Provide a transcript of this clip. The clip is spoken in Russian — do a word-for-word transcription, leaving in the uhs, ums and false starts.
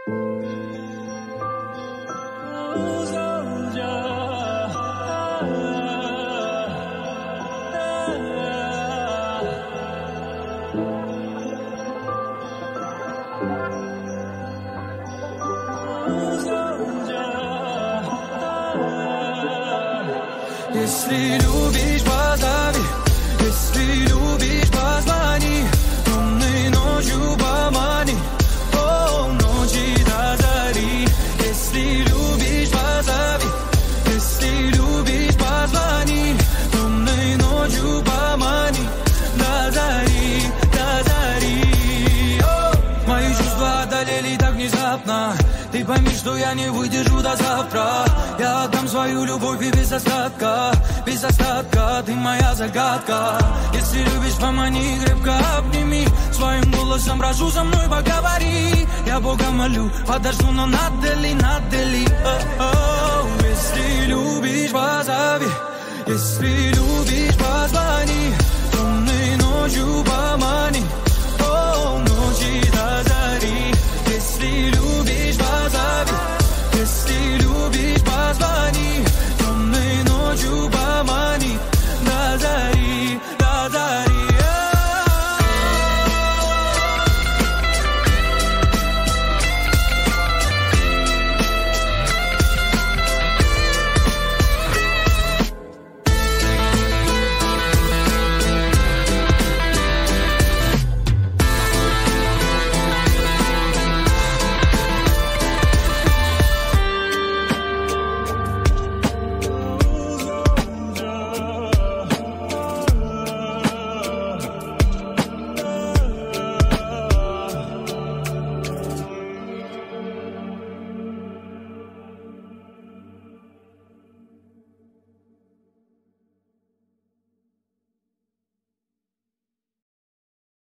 Если любишь, позови, если любишь, позвони, темной ночью помани, полночи до зари. Если любишь, позови, если любишь, позвони, темной ночью помани, до зари, до зари. О, мои чувства одолели так внезапно. Ты пойми, что я не выдержу до завтра. Я отдам свою любовь и без остатка, без остатка, ты моя загадка. Если любишь, помани, крепко обними, своим голосом прошу, со мной поговори. Я Бога молю, подожду, но надели, надели. Если любишь, позови, если любишь, позвони, темной ночью помани,